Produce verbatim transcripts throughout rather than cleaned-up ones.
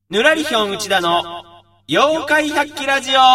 ぬらりひょん内田の妖怪百鬼ラジオ。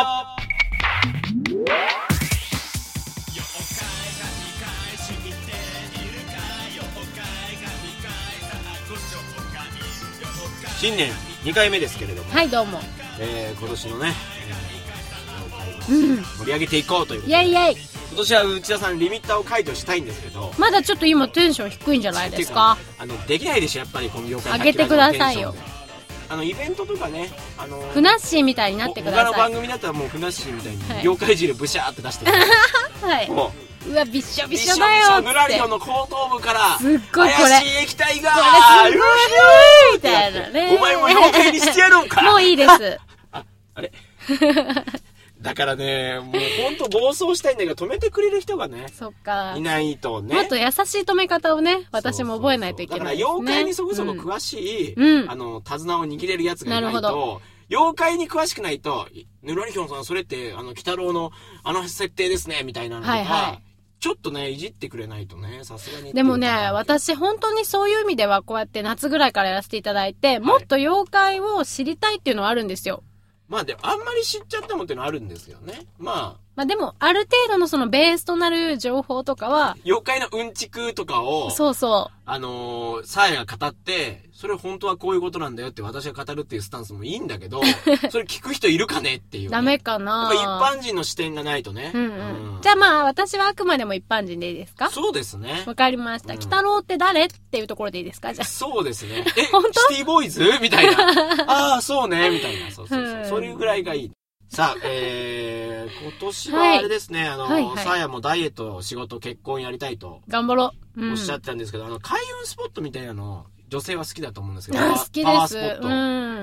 新年にかいめですけれども、 はい、どうも、 えー、今年のね、えー、妖怪を盛り上げていこうということで、 イエイイエイ。 今年は内田さんリミッターを解除したいんですけど、 まだちょっと今テンション低いんじゃないですか。 あのできないでしょ、やっぱりこの妖怪上げてくださいよ。 あのイベントとかね、あのふなっしーみたいになってください。 他の番組だったらもうふなっしーみたいに妖怪汁ブシャーって出してる、 はい、 もううわびっしょびびしょびしっしょだよってょぬらりひょんの後頭部からすっごいこれ怪しい液体がこれすごいみたいなね。 お前も妖怪にしてやろうか。 もういいですあ、あれだからね、もうほんと暴走したいんだけど止めてくれる人がね、 そっか、 いないとね。 もっと優しい止め方をね、私も覚えないといけないですね。 だから妖怪にそこそこ詳しい、 うん、 あの手綱を握れるやつがいないなるほと、妖怪に詳しくないと、ぬらりひょんさんそれってあの鬼太郎のあの設定ですねみたいなのとか、はいはい、ちょっとねいじってくれないとね、さすがに。 でもね、私本当にそういう意味ではこうやって夏ぐらいからやらせていただいて、はい、もっと妖怪を知りたいっていうのはあるんですよ。 まあでもあんまり知っちゃってもっていうのはあるんですよね。まあまあでもある程度のそのベースとなる情報とかは、 妖怪のうんちくとかを、 そうそう、 あのー、サーヤが語って、それ本当はこういうことなんだよって私が語るっていうスタンスもいいんだけど、それ聞く人いるかねっていう、ね。 ダメかな。 やっぱ一般人の視点がないとね。 うんうんうん、じゃあまあ私はあくまでも一般人でいいですか？ そうですね。 わかりました。鬼、うん、太郎って誰っていうところでいいですか？じゃあ。 そうですね。え、 本当？ シティボーイズみたいな。ああ、そうね、みたいな。そうそうそう。うん、そういうぐらいがいい。さあ、えー、今年はあれですね、はい、あの、はいはい、サーヤもダイエット、仕事、結婚やりたいと。 頑張ろう。 おっしゃってたんですけど、うん、あの、開運スポットみたいなの、女性は好きだと思うんですけど。 好きです。 パワースポット。 うん、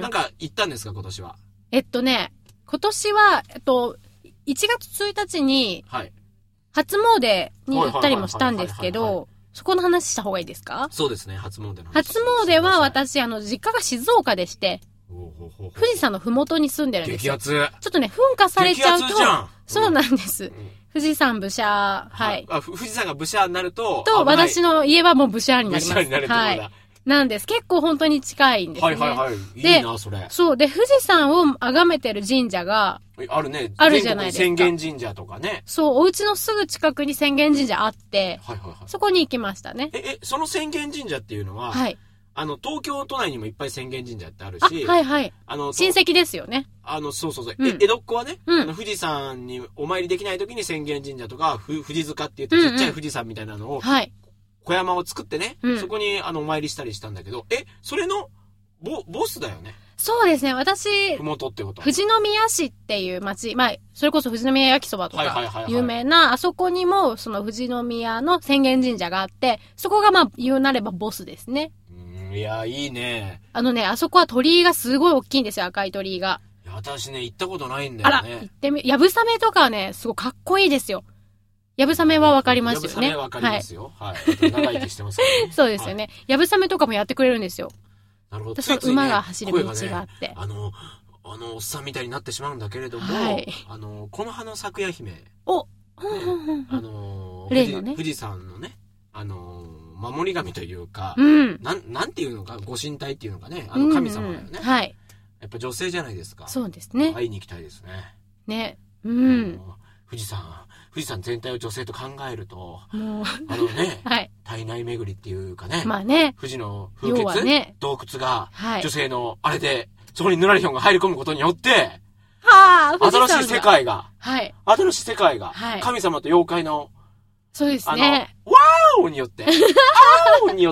なんか行ったんですか、今年は。 えっとね、今年は、えっと、いちがつついたちに、はい、初詣に行ったりもしたんですけど、そこの話した方がいいですか？ そうですね、初詣の話。 初詣は私、あの、実家が静岡でして、富士山のふもとに住んでるんですよ。 激アツ。 ちょっとね、噴火されちゃうと、 激アツじゃん。 そうなんです。うん、富士山ブシャー、はい。 あ、富士山がブシャーになると、 と、私の家はもうブシャーになります。 ブシャーになるってことだ。 はい。なんです。結構本当に近いんですね。 はいはいはい。いいな、それ。 そう。で、富士山を崇めてる神社が、 あるね。 あるじゃないですか。 浅間神社とかね。 そう、お家のすぐ近くに浅間神社あって、 はいはいはい。 そこに行きましたね。 え、え、その浅間神社っていうのは、はい。あの、東京都内にもいっぱい浅間神社ってあるし、 あ、はいはい。 あの、 親戚ですよね。 あの、そうそうそう。うん、え、江戸っ子はね、うん、あの富士山にお参りできない時に浅間神社とか、ふ富士塚って言ってちっちゃい富士山みたいなのを、うんうん、はい。小山を作ってね、うん、そこにあのお参りしたりしたんだけど、え、それのボボスだよね。 そうですね、私、 ふもとってこと。 富士宮市っていう町、まあ、それこそ富士宮焼きそばとか、有名な、あそこにも、その富士宮の浅間神社があって、そこがまあ、言うなればボスですね。 うん、いや、いいね。 あのね、あそこは鳥居がすごい大きいんですよ、赤い鳥居が。 いや、私ね、行ったことないんだよね。 あら、行ってみ、やぶさめとかはね、すごいかっこいいですよ。やぶさめはわかりますよね。 やぶさめはわかりますよ。はい。はい、長生きしてますからね。 そうですよね。やぶさめとかもやってくれるんですよ。 なるほど。 その馬が走る道があって。 ね、あの、あの、おっさんみたいになってしまうんだけれども、はい、あの、この葉の咲夜姫。 お、 ね、あの、 例のね、 富士山のね、あの、守り神というか、 うん、 なん、なんていうのか、ご神体っていうのかね、あの神様だよね。 うんうん、はい。 やっぱ女性じゃないですか。 そうですね。 会いに行きたいですね。 ね。うん。 富士山、富士山全体を女性と考えると、 もうあのね、 はい、 体内巡りっていうかね、 まあね、 富士の風穴、ね、洞窟が、 はい、 女性のあれで、そこにぬらりひょんが入り込むことによって、 はあ、 新しい世界が、 はい、 新しい世界が、 はい、 神様と妖怪の、 そうですね、 あの、ワーオによって、ワーオによって、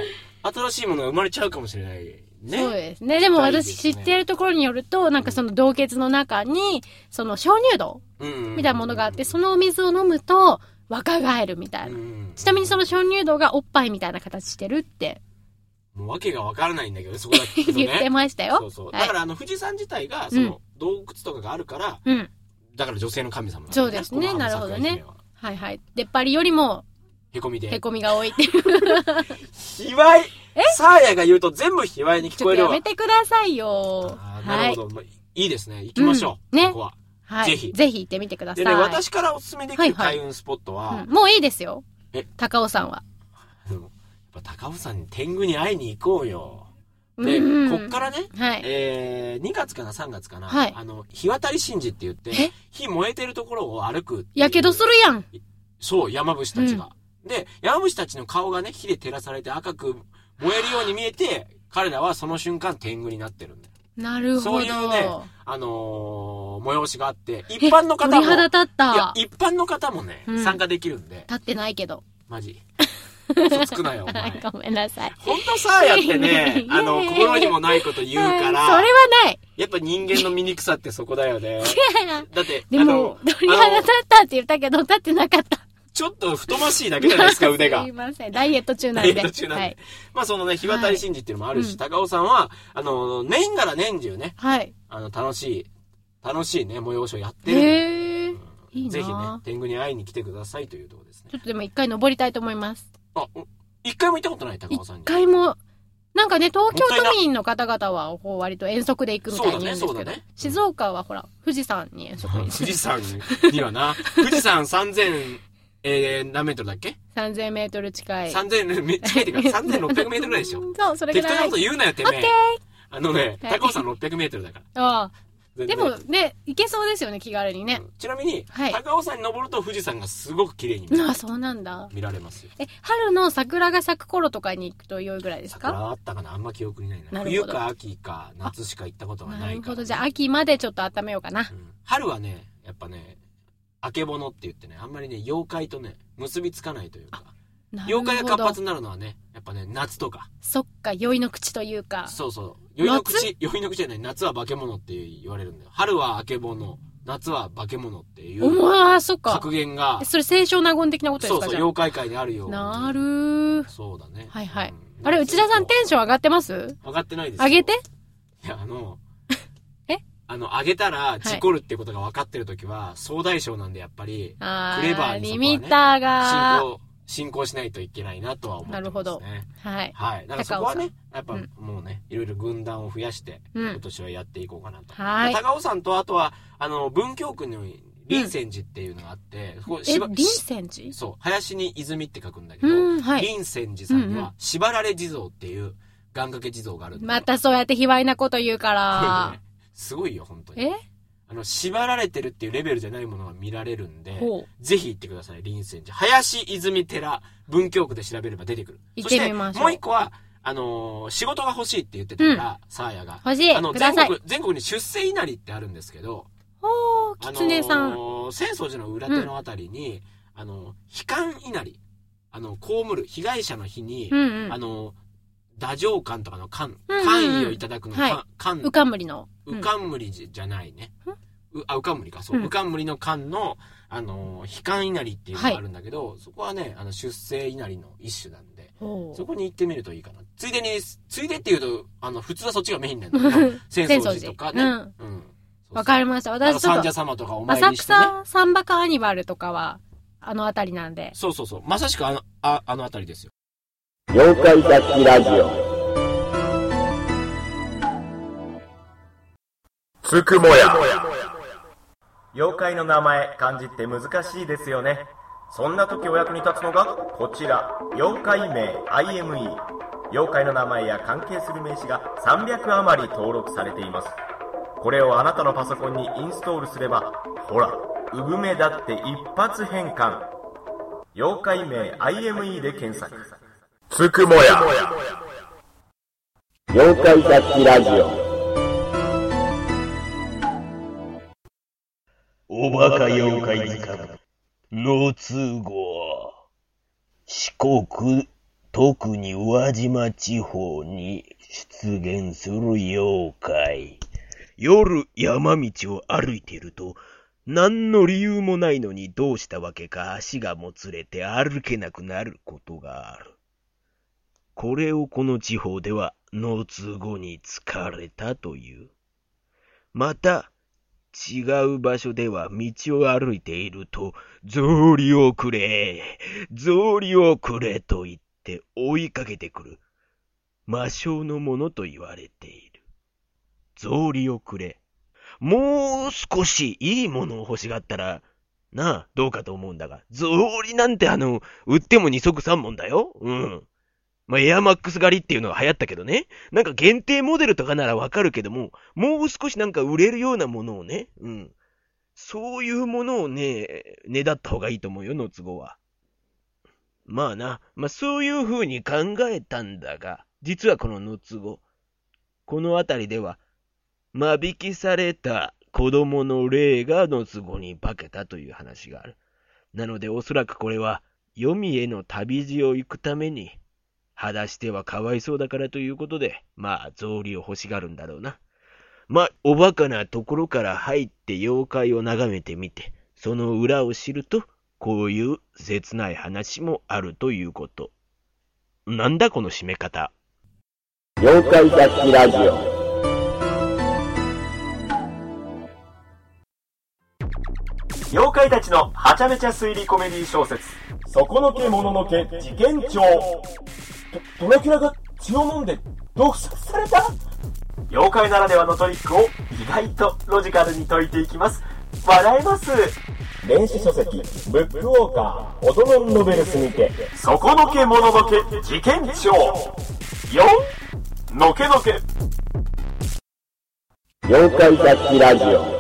新しいものが生まれちゃうかもしれない。ね、 そうですね。でも私知っているところによると、なんかその洞窟の中に、その鍾乳洞みたいなものがあって、そのお水を飲むと若返るみたいな。ちなみにその鍾乳洞がおっぱいみたいな形してるって。 もう訳がわからないんだけどね、そこだけ聞くとね。 言ってましたよ。 そうそう。だからあの富士山自体が、その洞窟とかがあるから、 うん、 だから女性の神様なんだね。 そうですね。なるほどね。はいはい。出っ張りよりも、 へこみで。 へこみが多いっていう。 卑猥えサーヤが言うと全部卑猥に聞こえるわ。 ちょっとやめてくださいよ。 なるほど、はい。いいですね。行きましょう。うん、ね。ここは。 はい。 ぜひ。 ぜひ行ってみてください。 でね、私からお勧めできる開運スポットは。 はいはいうん、もういいですよ。 え高尾山は。 でも、やっぱ高尾山に天狗に会いに行こうよ。 で、 うん、 こっからね、 はい、 えー、にがつかなさんがつかな、 はい、 あの、日渡り神事って言って、火燃えてるところを歩く。 やけどするやん。 そう、山伏たちが。うん、で、山伏たちの顔がね、火で照らされて赤く燃えるように見えて、彼らはその瞬間天狗になってるんだよ。 なるほど。 そういうね、あのー、催しがあって、一般の方も、 鳥肌立った。 いや、一般の方もね、うん、参加できるんで。 立ってないけど。 マジ。嘘つくなよ、お前。 ごめんなさい。 ほんとさ、やってね、あの、心にもないこと言うから。 それはない。 やっぱ人間の醜さってそこだよね。だって、 でも、鳥肌立ったって言ったけど、立ってなかった。 ちょっと太ましいだけじゃないですか、腕が。 すいません。ダイエット中なんで。 ダイエット中なんで。はい、まあそのね、日渡り神事っていうのもあるし、はい、高尾さんは、あの、年がら年中ね、 はい。 あの、楽しい、楽しいね、催しをやってるんで。 へー。うん、いいな。 ぜひね、天狗に会いに来てくださいというところですね。 ちょっとでも一回登りたいと思います。 あ、一回も行ったことない、高尾さんに。 一回も、なんかね、東京都民の方々は、こう、割と遠足で行くみたいに言うんですけど、そうだね、そうだね。静岡はほら、富士山に遠足に。 富士山にはな、富士山さんぜん、えー、何メートルだっけ ? さんぜんメートル近い。 さんぜん、近いっていうかさんぜんろっぴゃくメートルぐらいでしょ。 そう、それぐらい。 適当なこと言うなよ、てめえ。 オッケー。 あのね、高尾山ろっぴゃくメートルだから。 ああ。でもね、行けそうですよね、気軽にね。 うん、ちなみに、はい、高尾山に登ると富士山がすごく綺麗に見える。ああ、そうなんだ。 見られますよ。 え、春の桜が咲く頃とかに行くと良いぐらいですか？ 桜あったかな、あんま記憶にないな。冬か秋か夏しか行ったことがないから、ね。 なるほど、じゃあ秋までちょっと温めようかな。うん、 春はね、やっぱね、あけぼのって言ってね、あんまりね、妖怪とね、結びつかないというか。妖怪が活発になるのはね、やっぱね、夏とか。 そっか、酔いの口というか。 そうそう。酔いの口、酔いの口じゃない、夏は化け物って言われるんだよ。春はあけぼの、夏は化け物っていう。 おまあ、そっか。 格言が。 それ清少納言的なことですか？ そうそう、妖怪界にあるようなる。 そうだね。 はいはい。うん、あれ、内田さんテンション上がってます？ 上がってないですよ。 上げて？ いや、あの、 えあの、上げたら、事故るってことが分かってるときは、総大将なんで、やっぱり、 あクレバーにそこは、ね、 リミッターが、 進行、進行しないといけないなとは思ってますね。なるほど。 はい。 はい。だからそこはね、やっぱもうね、いろいろ軍団を増やして、今年はやっていこうかなと。はい。高尾山と、あとは、あの、文京区に、林泉寺っていうのがあって、 うん、え、林泉寺？ そう。林に泉って書くんだけど、うんはい、林泉寺さんには、縛られ地蔵っていう、願掛け地蔵があるんだ。 またそうやって卑猥なこと言うから。 ね、すごいよ、本当に。 えあの、縛られてるっていうレベルじゃないものが見られるんで、ぜひ行ってください、林泉寺。林泉寺、文京区で調べれば出てくる。 行ってみましょう。 もう一個は、あのー、仕事が欲しいって言ってたから、サーヤが。 欲しい。 あの、全国、全国に出世稲荷ってあるんですけど、 おー、狐さん。 あのー、浅草寺の裏手のあたりに、うん、あの、悲観稲荷。あの、被る、被害者の日に、うんうん、あの、打上官とかの官、官位をいただくの、 はい、官。うかんむりの。 うかんむりじゃないね。うあ、うかんむりか。そう。うん、うかんむりの官の、あの、悲観稲荷っていうのがあるんだけど、はい、そこはね、あの、出世稲荷の一種なんで、そこに行ってみるといいかな。ついでに、ついでっていうと、あの、普通はそっちがメインなんだけど、浅草寺とかね。うん。うん、 わかりました。私ちょっと。三社様とかお参りして、ね。 浅草サンバカーニバルとかは、あのあたりなんで。 そうそうそう。まさしくあの、あ、あのあたりですよ。 妖怪雑記ラジオ。つくもや。 妖怪の名前、漢字って難しいですよね。そんな時お役に立つのが、こちら、妖怪名 アイエムイー。妖怪の名前や関係する名詞がさんびゃく余り登録されています。これをあなたのパソコンにインストールすれば、ほら、産めだって一発変換。妖怪名 アイエムイー で検索。 つくもや。妖怪雑記ラジオ。 おバカ妖怪図鑑の都合。四国、特に宇和島地方に出現する妖怪。夜山道を歩いていると、何の理由もないのにどうしたわけか足がもつれて歩けなくなることがある。これをこの地方ではの都合に疲れたという。また、違う場所では道を歩いていると、草履をくれ、草履をくれと言って追いかけてくる。魔性のものと言われている。草履をくれ。もう少しいいものを欲しがったら、なあ、どうかと思うんだが、草履なんてあの、売っても二足三文だよ。うん。 まあ、エアマックス狩りっていうのが流行ったけどね。なんか限定モデルとかならわかるけども、もう少しなんか売れるようなものをね、うん。そういうものをね、ねだった方がいいと思うよ、の都合は。まあな、まあそういう風に考えたんだが、実はこのの都合、このあたりでは、間引きされた子供の霊がの都合に化けたという話がある。なのでおそらくこれは、黄泉への旅路を行くために、裸足ではかわいそうだからということで、まあ草履を欲しがるんだろうな。まあ、おバカなところから入って妖怪を眺めてみて、その裏を知ると、こういう切ない話もあるということ。なんだこの締め方。 妖怪雑記ラジオ。 妖怪たちのはちゃめちゃ推理コメディ小説、そこのけもののけ事件帳。ドラキュラが血を飲んで毒殺された？妖怪ならではのトリックを意外とロジカルに解いていきます。笑えます。 電子書籍ブックウォーカーオドノンノベルスにて、 そこのけもののけ事件帳。よんのけのけ。 妖怪雑記ラジオ。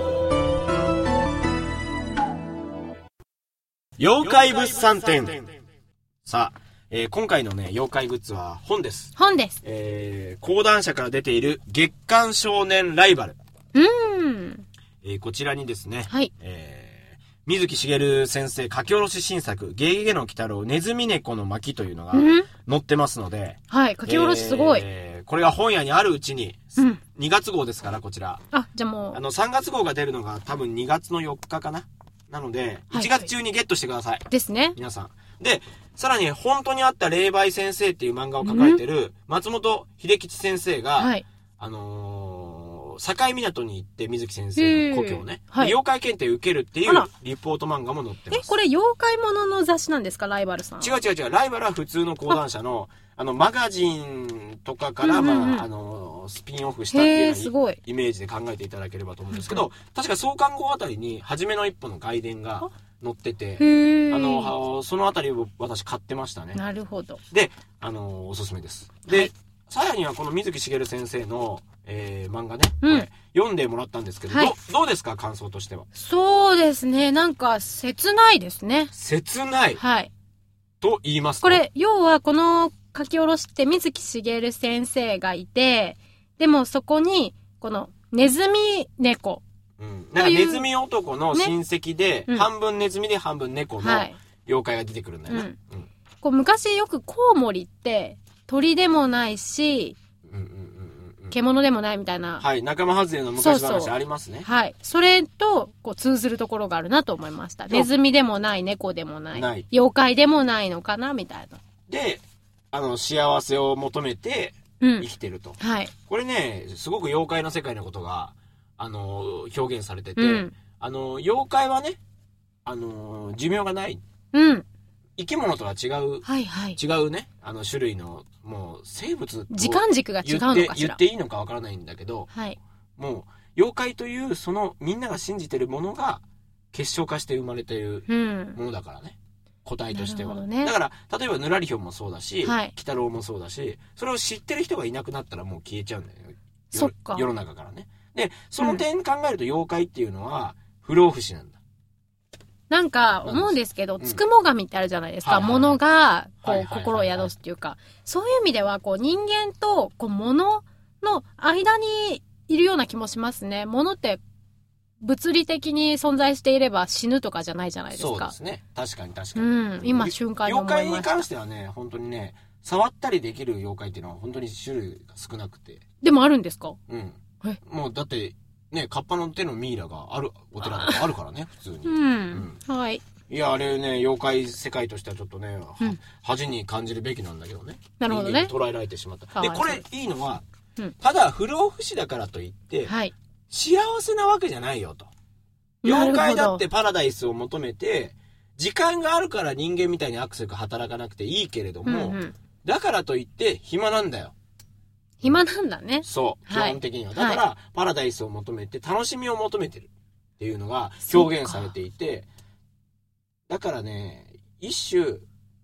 妖怪物産展。さあ、えー、今回のね、妖怪グッズは本です。 本です。 えー、講談社から出ている月刊少年ライバル。 うーん。 えー、こちらにですね、 はい。 えー、水木しげる先生書き下ろし新作、ゲゲゲの鬼太郎ネズミ猫の巻というのが載ってますので、 はい、書き下ろしすごい。 えー、これが本屋にあるうちに、うん、にがつ号ですから、こちら。 あ、じゃあもう。 あの、さんがつ号が出るのが多分にがつのよっかかな。なので、いちがつ中にゲットしてください。はい、 ですね。 皆さん。で、さらに本当にあった霊媒先生っていう漫画を書かれてる松本秀吉先生が、はい、あのー、境港に行って水木先生の故郷をね、はい、妖怪検定受けるっていうリポート漫画も載ってます。 え、これ妖怪ものの雑誌なんですか、ライバルさん？ 違う違う違う。ライバルは普通の講談社の、あの、マガジンとかから、うんうんうん、まあ、あの、スピンオフしたっていうようなイメージで考えていただければと思うんですけど、確か創刊号あたりに、初めの一歩の外伝が載ってて、あの、そのあたりを私買ってましたね。 なるほど。 で、あの、おすすめです。で、はい、さらにはこの水木しげる先生の、えー、漫画ね、うん、これ読んでもらったんですけど、はい、ど、どうですか、感想としては？ そうですね、なんか、切ないですね。 切ない？ はい。 と言いますと？ これ、要はこの、書き下ろしって水木しげる先生がいて、でもそこに、この、ネズミ猫。 うん。なんかネズミ男の親戚で、ね、うん、半分ネズミで半分猫の妖怪が出てくるんだよね。はい、うんうん、 こう昔よくコウモリって、鳥でもないし、うんうんうんうん、獣でもないみたいな。 はい。仲間外れの昔話ありますね。 そうそう、はい。それと、こう通ずるところがあるなと思いました。ネズミでもない、猫でもない。ない。妖怪でもないのかなみたいな。 で、あの、幸せを求めて生きてると。 うん、はい。 これね、すごく妖怪の世界のことが、あの、表現されてて、うん、あの、妖怪はね、あの、寿命がない。 うん。 生き物とは違う、 はいはい。 違うね、あの、種類の、もう、生物。 時間軸が違うのかしら。 言っていいのかわからないんだけど、 はい。 もう、妖怪という、その、みんなが信じてるものが、結晶化して生まれているものだからね。うん、個体としては、ね、だから例えばぬらりひょんもそうだし、はい、鬼太郎もそうだし、それを知ってる人がいなくなったらもう消えちゃうんだよね。 そっか。 世の中からね。で、その点考えると妖怪っていうのは不老不死なんだ。 なんか思うんですけど、つくも神ってあるじゃないですか。物がこう心を宿すっていうか、そういう意味ではこう人間とこう物の間にいるような気もしますね。物って物理的に存在していれば死ぬとかじゃないじゃないですか。 そうですね。確かに確かに。 うん。今瞬間に思いました。 妖怪に関してはね、本当にね、触ったりできる妖怪っていうのは本当に種類が少なくて。 でもあるんですか？ うん。え？もうだって、ね、カッパの手のミイラがあるお寺とかあるからね、普通に。 うん。うん、はい。 いや、あれね、妖怪世界としてはちょっとね、うん、恥に感じるべきなんだけどね。 なるほどね。 捉えられてしまった。で、これいいのは、うん、ただ不老不死だからといって、はい、幸せなわけじゃないよと。妖怪だってパラダイスを求めて、時間があるから人間みたいにアクセルが働かなくていいけれども、うんうん、だからといって暇なんだよ。 暇なんだね。 そう、基本的には。だから、はい、パラダイスを求めて、楽しみを求めてるっていうのが表現されていて、だからね、一種、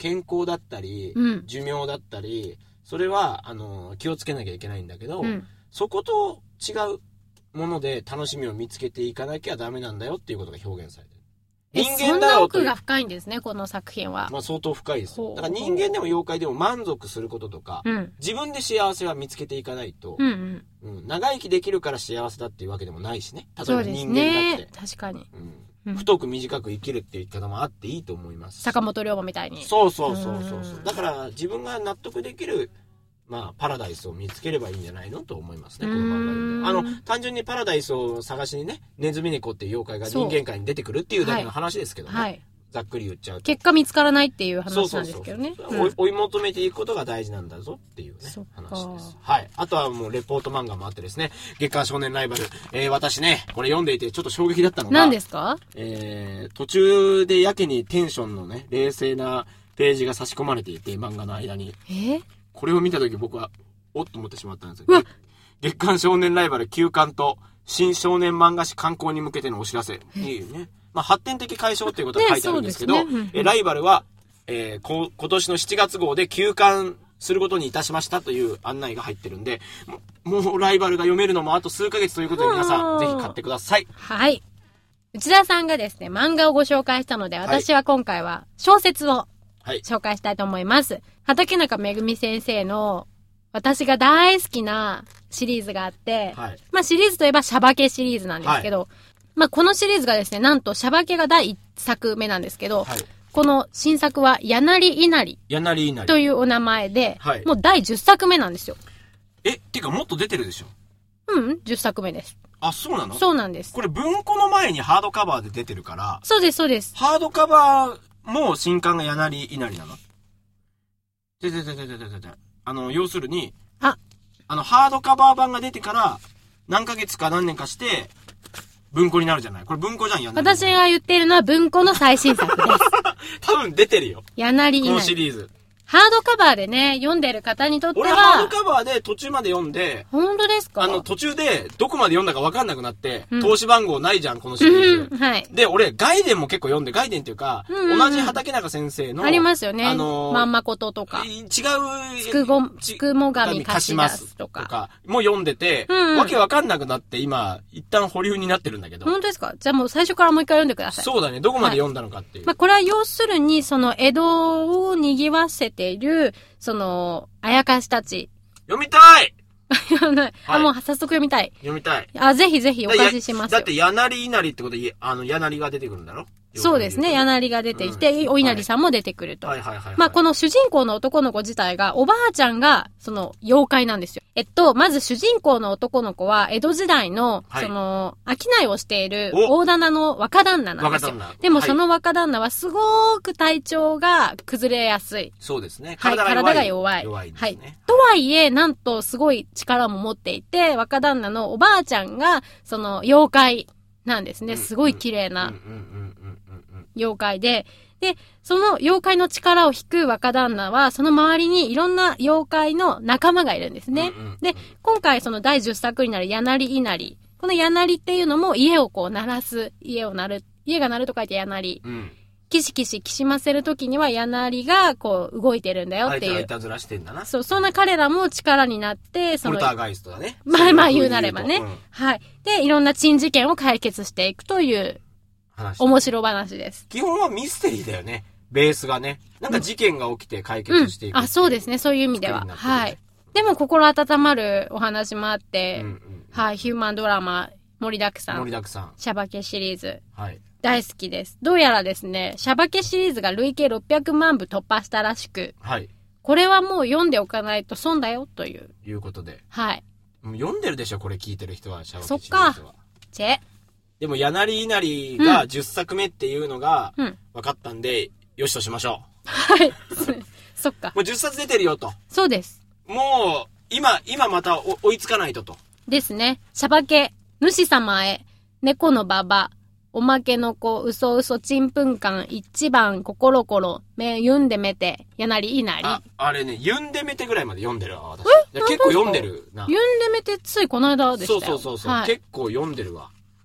健康だったり、うん、寿命だったり、それは、あの、気をつけなきゃいけないんだけど、うん、そこと違うもので楽しみを見つけていかなきゃダメなんだよっていうことが表現されてる。 人間だろうと。そんな奥が深いんですね、この作品は。 まあ相当深いですよ。だから人間でも妖怪でも満足することとか、うん、自分で幸せは見つけていかないと、うんうんうん、長生きできるから幸せだっていうわけでもないしね。例えば人間だって。そうですね、 確かに。 うん、太く短く生きるっていう言い方もあっていいと思います。 坂本龍馬みたいに。 そうそうそうそうそう。だから自分が納得できる、まあ、パラダイスを見つければいいんじゃないのと思いますね、この漫画で。あの、単純にパラダイスを探しにね、ネズミ猫っていう妖怪が人間界に出てくるっていうだけの話ですけどね。はいはい、ざっくり言っちゃうと。 結果見つからないっていう話なんですけどね。 そうそうそう、うん、追い求めていくことが大事なんだぞっていうね、話です。はい。あとはもうレポート漫画もあってですね、月刊少年ライバル。えー、私ね、これ読んでいてちょっと衝撃だったのが。 何ですか？ えー、途中でやけにテンションのね、冷静なページが差し込まれていて、漫画の間に。 えー、 これを見たとき僕は、おっと思ってしまったんですよ。月刊少年ライバルきゅうかんと新少年漫画誌刊行に向けてのお知らせ。いいよね。まあ、発展的解消っていうことが書いてあるんですけど、ねね、えライバルは、えー、こ今年のしちがつ号で休刊することにいたしましたという案内が入ってるんで、もうライバルが読めるのもあと数ヶ月ということで皆さんぜひ買ってください。 はい。内田さんがですね、漫画をご紹介したので、私は今回は小説を紹介したいと思います。はい、畠中めぐみ先生の私が大好きなシリーズがあって、はい、まあシリーズといえばシャバケシリーズなんですけど、はい、まあこのシリーズがですね、なんとシャバケがだいいっさくめなんですけど、はい、この新作はやなりいなりというお名前で、はい、もうだいじゅっさくめなんですよ。 え、てかもっと出てるでしょ？ うん、じゅっさくめです。 あ、そうなの？ そうなんです。 これ文庫の前にハードカバーで出てるから。 そうです、そうです。 ハードカバーも新刊がやなりいなりなの？でででででででで。あの、要するに、 あ、 あの、ハードカバー版が出てから、何ヶ月か何年かして、文庫になるじゃない？これ文庫じゃん、やなり。 私が言っているのは文庫の最新作です。 多分出てるよ。 やなりいなり。 このシリーズ。 ハードカバーでね、読んでる方にとっては。 俺ハードカバーで途中まで読んで。 本当ですか？ あの、途中でどこまで読んだか分かんなくなって、うん、投資番号ないじゃん、このシリーズ。 うん、はい。 で、俺、外伝も結構読んで、外伝っていうか、うんうん、同じ畠中先生の。 ありますよね。あのー、まんまこととか。 違う。 つくご、つくもがみ貸し出すとか。とかも読んでて、うんうん、わけ分かんなくなって今、一旦保留になってるんだけど。 本当ですか？じゃあもう最初からもう一回読んでください。 そうだね。どこまで読んだのかっていう。はい、 まあ、これは要するに、その、江戸を賑わせている、その、あやかしたち。 読みたいあ、もう早速読みたい。 読みたい。 あ、ぜひぜひお貸ししますよ。 だって、やなりいなりってことで、あの、やなりが出てくるんだろ？ そうですね。やなりが出てきて、うん、お稲荷さんも出てくると。 はいはいはいはいはい、 まあ、この主人公の男の子自体が、おばあちゃんが、その、妖怪なんですよ。えっと、まず主人公の男の子は、江戸時代の、はい、その、商いをしている、大棚の若旦那なんですよ。でも、その若旦那は、すごーく体調が崩れやすい。 そうですね。 体が弱い。はい、体が弱い。 弱いですね。 はい。とはいえ、なんと、すごい力も持っていて、若旦那のおばあちゃんが、その、妖怪なんですね。すごい綺麗な。妖怪で、で、その妖怪の力を引く若旦那は、その周りにいろんな妖怪の仲間がいるんですね。うんうんうん、で、今回そのだいじゅっさくになるやなりいなり。このやなりっていうのも家をこう鳴らす、家を鳴る、家が鳴ると書いてやなり。うん、キシキシきしませるときにはやなりがこう動いてるんだよっていう。 あいつらいたずらしてんだな。 そう、そんな彼らも力になって、 その。ポルターガイストだね。 まあまあ言うなればね、うん。はい。で、いろんな珍事件を解決していくという。面白話です。 基本はミステリーだよね。ベースがね。なんか事件が起きて解決していく、 うん。あ、そうですね。そういう意味では。はい。でも心温まるお話もあって、うんうんうん、はい。ヒューマンドラマ、盛りだくさん。 盛りだくさん。 シャバケシリーズ。 はい。 大好きです。どうやらですね、シャバケシリーズが累計ろっぴゃくまんぶ突破したらしく、 はい。 これはもう読んでおかないと損だよという。 いうことで。 はい。 もう読んでるでしょ、これ聞いてる人は、シャバケシリーズは。そっか。チェ。 でも、やなりいなりがじゅっさくめっていうのが分かったんで、うん、よしとしましょう。はい。そっか。 もうじゅっさつ出てるよと。 そうです。 もう、今、今また追いつかないとと。 ですね。シャバケ、主様へ、猫のババ、おまけの子、うそうそちんぷんかん、一番、こころころ、め、ゆんでめて、やなりいなり。 あ、あれね、ゆんでめてぐらいまで読んでるわ、私。え結構読んでるな。 ゆんでめてついこの間でしたよ。 そうそうそうそう、はい、結構読んでるわ。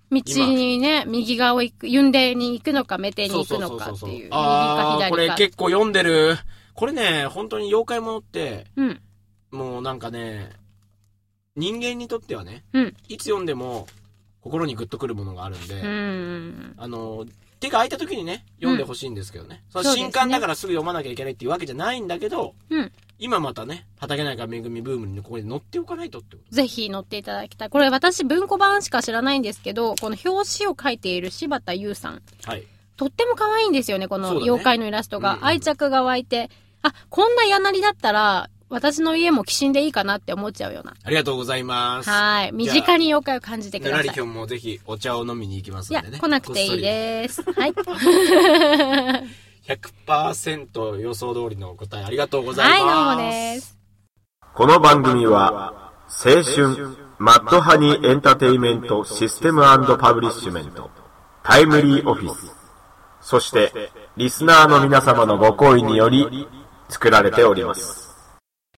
道にね、右側を行く、ユンデに行くのか、メテに行くのかっていう。右か左か。 これ結構読んでる。これね、本当に妖怪ものって、 うん、 もうなんかね、人間にとってはね、 うん、 いつ読んでも心にグッとくるものがあるんで、 うん、 あの、手が空いた時にね、読んでほしいんですけどね。うん、その新刊だからすぐ読まなきゃいけないっていうわけじゃないんだけど、 うん、 今またね、畑中めぐみブームにここに乗っておかないとってこと。 ぜひ乗っていただきたい。これ私文庫版しか知らないんですけど、この表紙を描いている柴田優さん。 はい。 とっても可愛いんですよね、この妖怪のイラストが。ね、うんうん、愛着が湧いて、あ、こんなやなりだったら、私の家も寄進でいいかなって思っちゃうような。 ありがとうございます。 はい。身近に妖怪を感じてください。 ぬらりきょんもぜひお茶を飲みに行きますんでね。 いや、来なくていいです。はい。 ひゃくパーセント 予想通りの答えありがとうございます。 はい、どうもです。 この番組は、青春、マッドハニーエンタテイメントシステム&パブリッシュメント、タイムリーオフィス、そして、リスナーの皆様のご好意により、作られております。